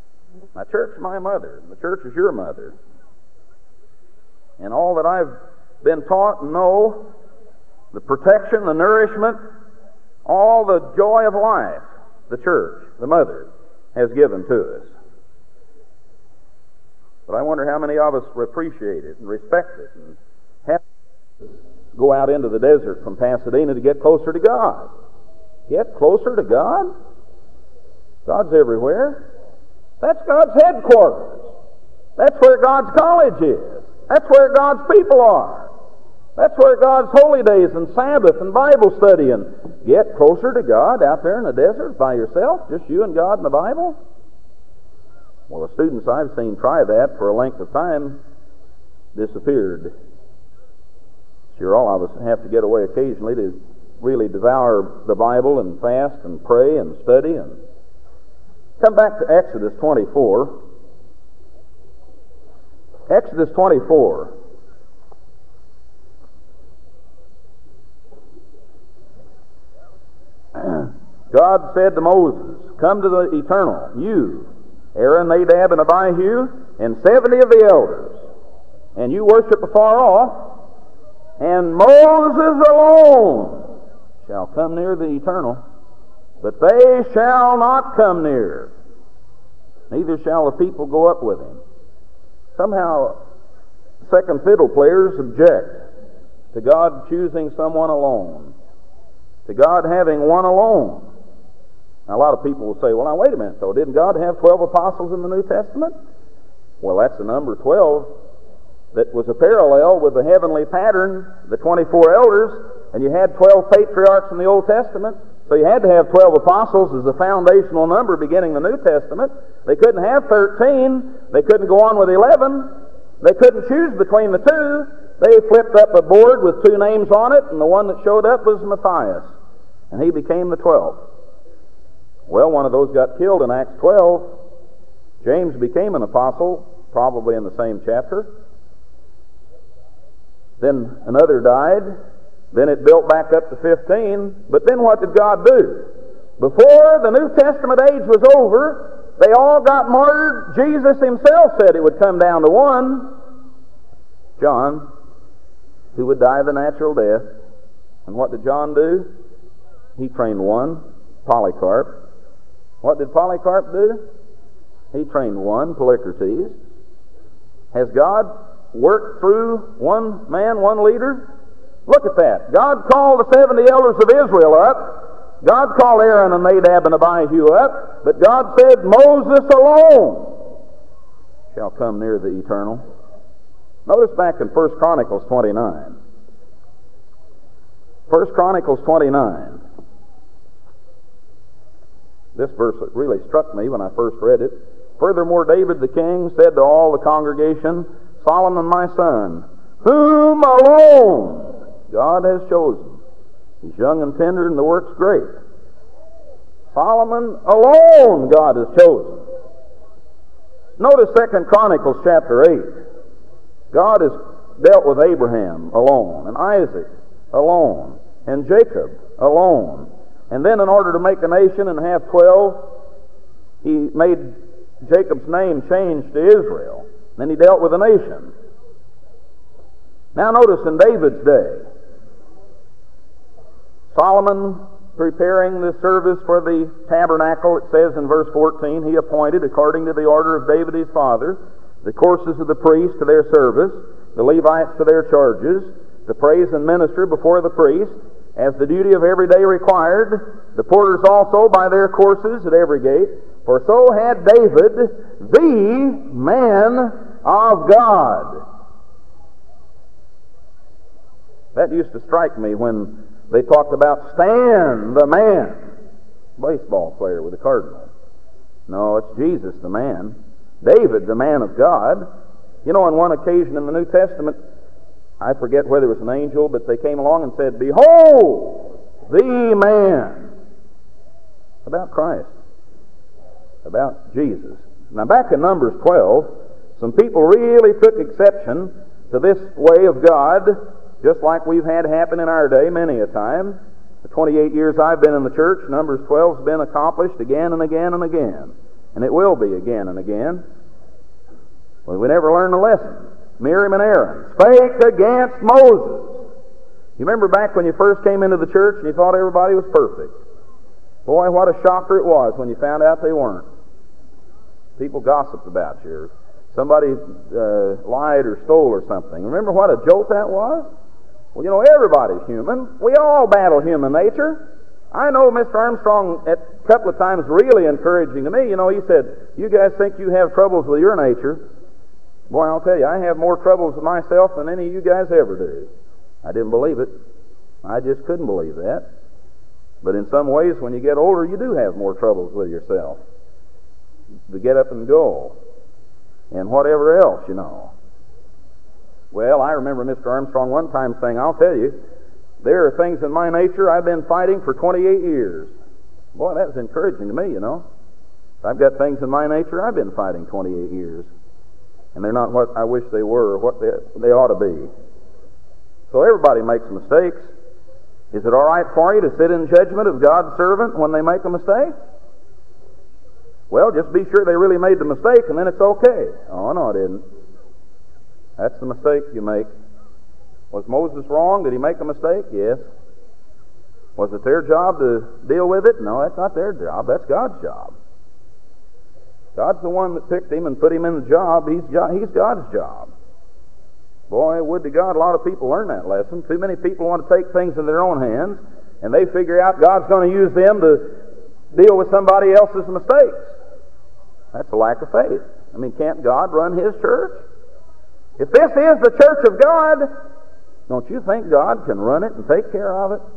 My church is my mother, and the church is your mother. And all that I've been taught and know the protection, the nourishment, all the joy of life the church, the mother, has given to us. But I wonder how many of us appreciate it and respect it and have to go out into the desert from Pasadena to get closer to God. Get closer to God? God's everywhere. That's God's headquarters. That's where God's college is. That's where God's people are. That's where God's holy days and Sabbath and Bible study, and get closer to God out there in the desert by yourself, just you and God and the Bible. Well, the students I've seen try that for a length of time disappeared. Sure, all of us have to get away occasionally to really devour the Bible and fast and pray and study. And come back to Exodus 24. Exodus 24. God said to Moses, "Come to the Eternal, you, Aaron, Nadab, and Abihu, and 70 of the elders, and you worship afar off, and Moses alone shall come near the Eternal, but they shall not come near, neither shall the people go up with him." Somehow, second fiddle players object to God choosing someone alone, to God having one alone. Now, a lot of people will say, well, now wait a minute, though. Didn't God have 12 apostles in the New Testament? Well, that's the number 12 that was a parallel with the heavenly pattern, the 24 elders, and you had 12 patriarchs in the Old Testament, so you had to have 12 apostles as the foundational number beginning the New Testament. They couldn't have 13. They couldn't go on with 11. They couldn't choose between the two. They flipped up a board with two names on it, and the one that showed up was Matthias, and he became the 12th. Well, one of those got killed in Acts 12. James became an apostle, probably in the same chapter. Then another died. Then it built back up to 15. But then what did God do? Before the New Testament age was over, they all got martyred. Jesus himself said it would come down to one. John, who would die the natural death. And what did John do? He trained one, Polycarp. What did Polycarp do? He trained one, Polycrates. Has God worked through one man, one leader? Look at that. God called the 70 elders of Israel up. God called Aaron and Nadab and Abihu up. But God said, Moses alone shall come near the Eternal. Notice back in 1 Chronicles 29. 1 Chronicles 29. This verse really struck me when I first read it. Furthermore, David the king said to all the congregation, Solomon my son, whom alone God has chosen. He's young and tender and the work's great. Solomon alone God has chosen. Notice 2 Chronicles chapter 8. God has dealt with Abraham alone, and Isaac alone, and Jacob alone. And then in order to make a nation and have 12, he made Jacob's name change to Israel. Then he dealt with a nation. Now notice in David's day, Solomon preparing the service for the tabernacle, it says in verse 14, he appointed, according to the order of David his father, the courses of the priests to their service, the Levites to their charges, to praise and minister before the priest, as the duty of every day required, the porters also by their courses at every gate. For so had David, the man of God. That used to strike me when they talked about Stan, the man, baseball player with the Cardinals. No, it's Jesus, the man. David, the man of God. You know, on one occasion in the New Testament, I forget whether it was an angel, but they came along and said, Behold, the man. About Christ. About Jesus. Now back in Numbers 12, some people really took exception to this way of God, just like we've had happen in our day many a time. The 28 years I've been in the church, Numbers 12 has been accomplished again and again and again. And it will be again and again. Well, we never learn the lesson. Miriam and Aaron, spake against Moses. You remember back when you first came into the church and you thought everybody was perfect? Boy, what a shocker it was when you found out they weren't. People gossiped about you. Somebody lied or stole or something. Remember what a jolt that was? Well, you know, everybody's human. We all battle human nature. I know Mr. Armstrong a couple of times really encouraging to me. You know, he said, you guys think you have troubles with your nature. Boy, I'll tell you, I have more troubles with myself than any of you guys ever do. I didn't believe it. I just couldn't believe that. But in some ways, when you get older, you do have more troubles with yourself. To get up and go. And whatever else, you know. Well, I remember Mr. Armstrong one time saying, I'll tell you, there are things in my nature I've been fighting for 28 years. Boy, that was encouraging to me, you know. I've got things in my nature I've been fighting 28 years. And they're not what I wish they were or what they ought to be. So everybody makes mistakes. Is it all right for you to sit in judgment of God's servant when they make a mistake? Well, just be sure they really made the mistake and then it's okay. Oh, no, it isn't. That's the mistake you make. Was Moses wrong? Did he make a mistake? Yes. Was it their job to deal with it? No, that's not their job. That's God's job. God's the one that picked him and put him in the job. He's God's job. Boy, would to God a lot of people learn that lesson. Too many people want to take things in their own hands, and they figure out God's going to use them to deal with somebody else's mistakes. That's a lack of faith. I mean, can't God run His church? If this is the church of God, don't you think God can run it and take care of it?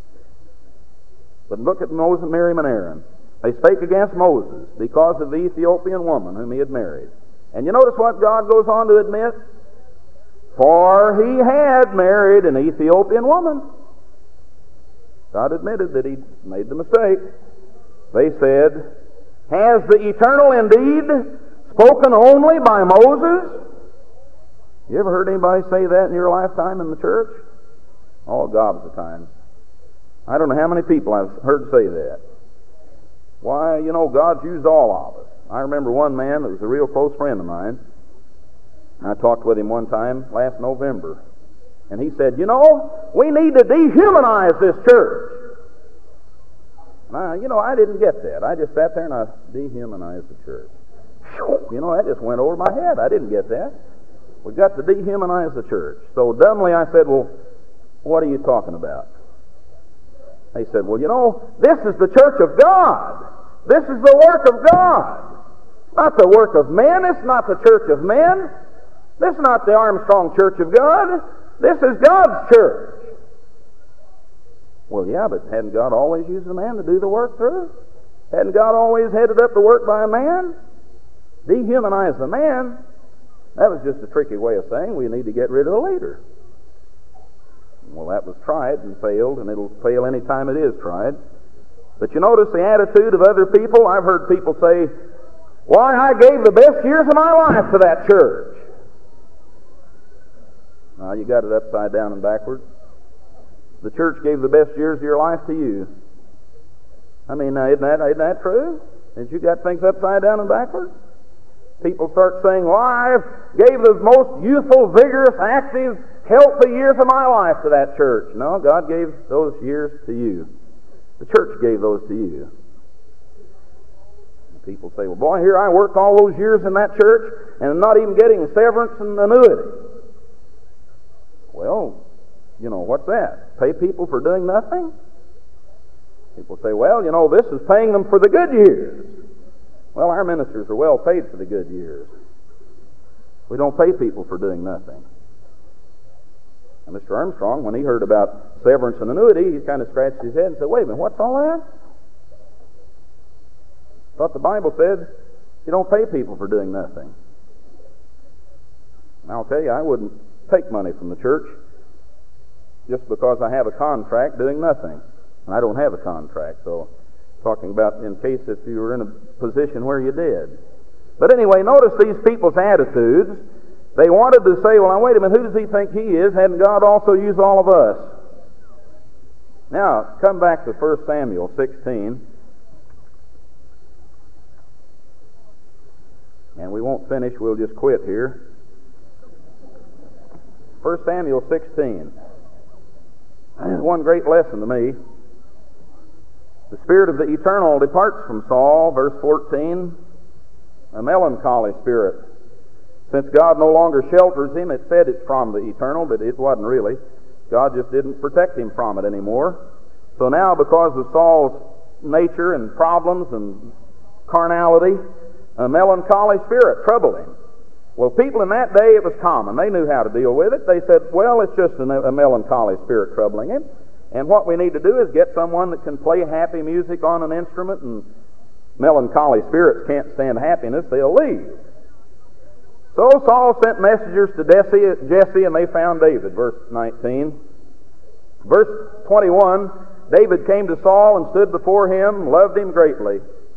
But look at Moses, Miriam, and Aaron. They spake against Moses because of the Ethiopian woman whom he had married. And you notice what God goes on to admit? For he had married an Ethiopian woman. God admitted that he made the mistake. They said, has the Eternal indeed spoken only by Moses? You ever heard anybody say that in your lifetime in the church? Oh, gobs of times. I don't know how many people I've heard say that. Why, you know, God's used all of us. I remember one man that was a real close friend of mine. I talked with him one time last November. And he said, you know, we need to dehumanize this church. Now, you know, I didn't get that. I just sat there and I dehumanized the church. You know, that just went over my head. I didn't get that. We've got to dehumanize the church. So dumbly I said, well, what are you talking about? They said, well, you know, this is the church of God. This is the work of God. Not the work of men. It's not the church of men. This is not the Armstrong Church of God. This is God's church. Well, yeah, but hadn't God always used a man to do the work through? Hadn't God always headed up the work by a man? Dehumanize the man. That was just a tricky way of saying we need to get rid of the leader. Well, that was tried and failed, and it'll fail any time it is tried. But you notice the attitude of other people. I've heard people say, why, I gave the best years of my life to that church. Now, you got it upside down and backwards. The church gave the best years of your life to you. I mean, isn't that true? That you got things upside down and backwards? People start saying, well, I gave the most youthful, vigorous, active, healthy years of my life to that church. No, God gave those years to you. The church gave those to you. People say, well, boy, here I worked all those years in that church and I'm not even getting severance and annuity. Well, you know, what's that? Pay people for doing nothing? People say, well, you know, this is paying them for the good years. Well, our ministers are well paid for the good years. We don't pay people for doing nothing. And Mr. Armstrong, when he heard about severance and annuity, he kind of scratched his head and said, wait a minute, what's all that? I thought the Bible said you don't pay people for doing nothing. And I'll tell you, I wouldn't take money from the church just because I have a contract doing nothing. And I don't have a contract, so talking about in case if you were in a position where you did. But anyway, notice these people's attitudes. They wanted to say, well, now wait a minute, who does he think he is? Hadn't God also used all of us? Now, come back to 1 Samuel 16. And we won't finish, we'll just quit here. 1 Samuel 16. One great lesson to me. The Spirit of the Eternal departs from Saul, verse 14, a melancholy spirit. Since God no longer shelters him, it said it's from the Eternal, but it wasn't really. God just didn't protect him from it anymore. So now, because of Saul's nature and problems and carnality, a melancholy spirit troubled him. Well, people in that day, it was common. They knew how to deal with it. They said, well, it's just a melancholy spirit troubling him. And what we need to do is get someone that can play happy music on an instrument, and melancholy spirits can't stand happiness, they'll leave. So Saul sent messengers to Jesse, and they found David, verse 19. Verse 21, David came to Saul and stood before him, loved him greatly.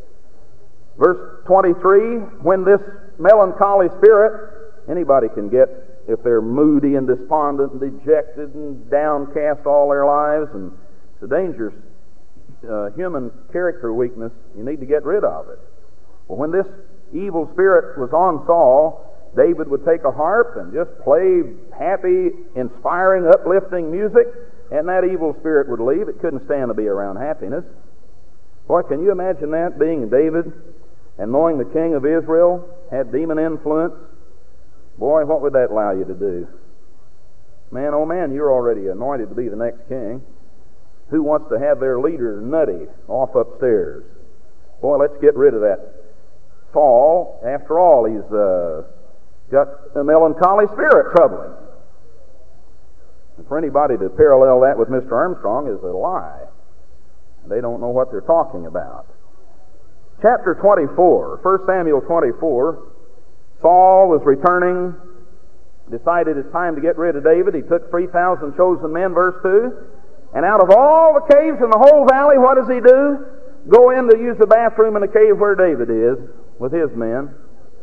Verse 23, when this melancholy spirit, anybody can get if they're moody and despondent and dejected and downcast all their lives, and it's a dangerous human character weakness. You need to get rid of it. Well, when this evil spirit was on Saul, David would take a harp and just play happy, inspiring, uplifting music, and that evil spirit would leave. It couldn't stand to be around happiness. Boy, can you imagine that, being David and knowing the king of Israel had demon influence? Boy, what would that allow you to do? Man, oh man, you're already anointed to be the next king. Who wants to have their leader nutty off upstairs? Boy, let's get rid of that Saul. After all, he's got a melancholy spirit troubling. And for anybody to parallel that with Mr. Armstrong is a lie. They don't know what they're talking about. Chapter 24, 1 Samuel 24, Saul was returning, decided it's time to get rid of David. He took 3,000 chosen men, verse 2, and out of all the caves in the whole valley, what does he do? Go in to use the bathroom in the cave where David is with his men.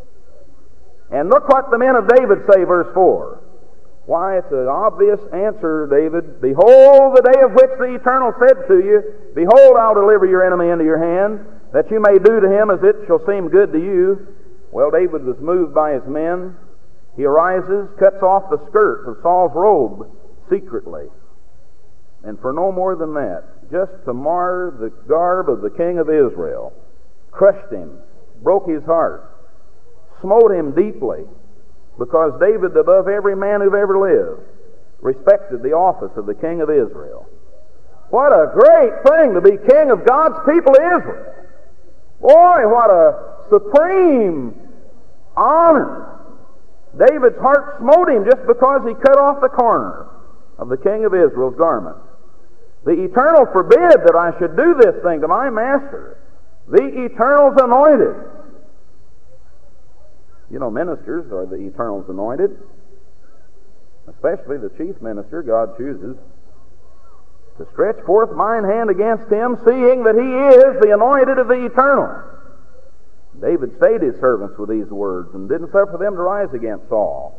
And look what the men of David say, verse 4. Why, it's an obvious answer, David. Behold, the day of which the Eternal said to you, behold, I'll deliver your enemy into your hand, that you may do to him as it shall seem good to you. Well, David was moved by his men. He arises, cuts off the skirt of Saul's robe secretly. And for no more than that, just to mar the garb of the king of Israel, crushed him, broke his heart, smote him deeply, because David, above every man who've ever lived, respected the office of the king of Israel. What a great thing to be king of God's people, Israel. Boy, what a supreme honor. David's heart smote him just because he cut off the corner of the king of Israel's garment. The Eternal forbid that I should do this thing to my master, the Eternal's anointed. You know, ministers are the Eternal's anointed, especially the chief minister God chooses to stretch forth mine hand against him, seeing that he is the anointed of the Eternal. David stayed his servants with these words and didn't suffer them to rise against Saul.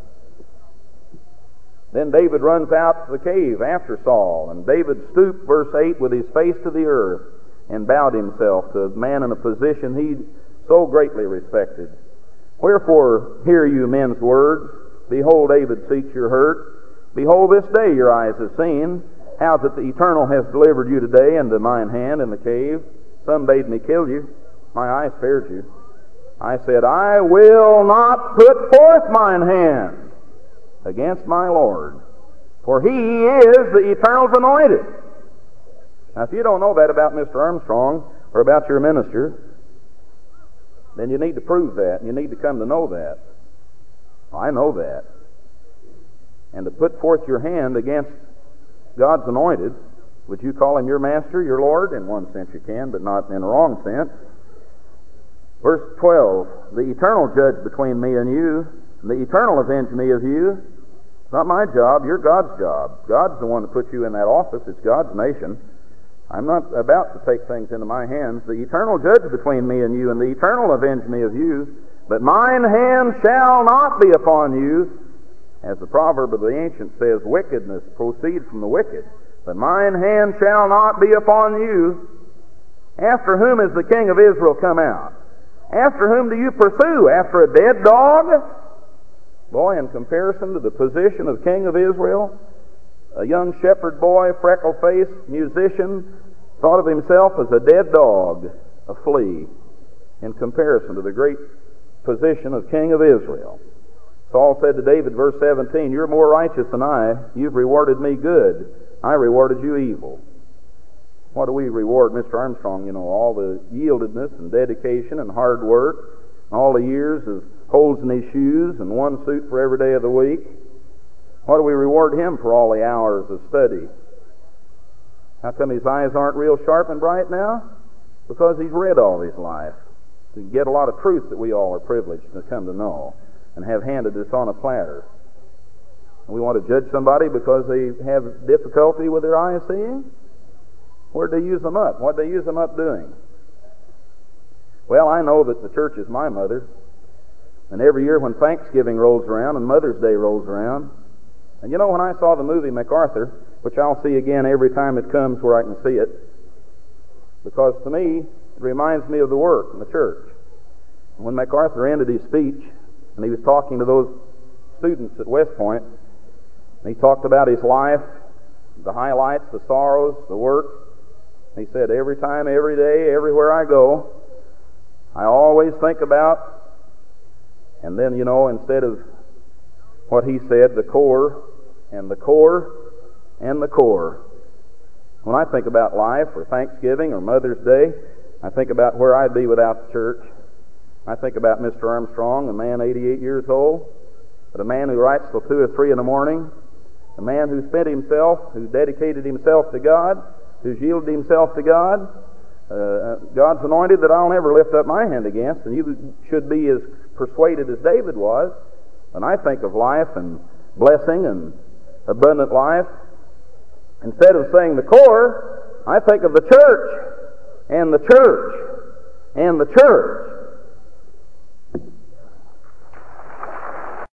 Then David runs out to the cave after Saul, and David stooped, verse 8, with his face to the earth and bowed himself to a man in a position he so greatly respected. Wherefore, hear you men's words. Behold, David seeks your hurt. Behold, this day your eyes have seen how that the Eternal has delivered you today into mine hand in the cave. Some bade me kill you. My eyes spared you. I said, I will not put forth mine hand against my Lord, for he is the Eternal's anointed. Now, if you don't know that about Mr. Armstrong or about your minister, then you need to prove that, and you need to come to know that. I know that. And to put forth your hand against God's anointed, would you call him your master, your Lord? In one sense you can, but not in a wrong sense. Verse 12, the Eternal judge between me and you, and the Eternal avenge me of you. It's not my job, you're God's job. God's the one that put you in that office. It's God's nation. I'm not about to take things into my hands. The Eternal judge between me and you, and the Eternal avenge me of you. But mine hand shall not be upon you. As the proverb of the ancient says, wickedness proceeds from the wicked. But mine hand shall not be upon you. After whom is the king of Israel come out? After whom do you pursue? After a dead dog? Boy, in comparison to the position of King of Israel, a young shepherd boy, freckle-faced musician, thought of himself as a dead dog, a flea, in comparison to the great position of King of Israel. Saul said to David, verse 17, "You're more righteous than I. You've rewarded me good. I rewarded you evil." What do we reward Mr. Armstrong? You know, all the yieldedness and dedication and hard work, all the years of holes in his shoes and one suit for every day of the week. What do we reward him for all the hours of study? How come his eyes aren't real sharp and bright now? Because he's read all his life to get a lot of truth that we all are privileged to come to know and have handed us on a platter. We want to judge somebody because they have difficulty with their eyes seeing? Where'd they use them up? What'd they use them up doing? Well, I know that the church is my mother, and every year when Thanksgiving rolls around and Mother's Day rolls around, and you know, when I saw the movie MacArthur, which I'll see again every time it comes where I can see it, because to me it reminds me of the work in the church. And when MacArthur ended his speech, and he was talking to those students at West Point, and he talked about his life, the highlights, the sorrows, the work. He said, every time, every day, everywhere I go, I always think about, and then, you know, instead of what he said, the core, and the core, and the core. When I think about life, or Thanksgiving, or Mother's Day, I think about where I'd be without the church. I think about Mr. Armstrong, a man 88 years old, but a man who writes till 2 or 3 in the morning, a man who spent himself, who dedicated himself to God, who's yielded himself to God, God's anointed that I'll never lift up my hand against, and you should be as persuaded as David was. When I think of life and blessing and abundant life, instead of saying the core, I think of the church, and the church, and the church.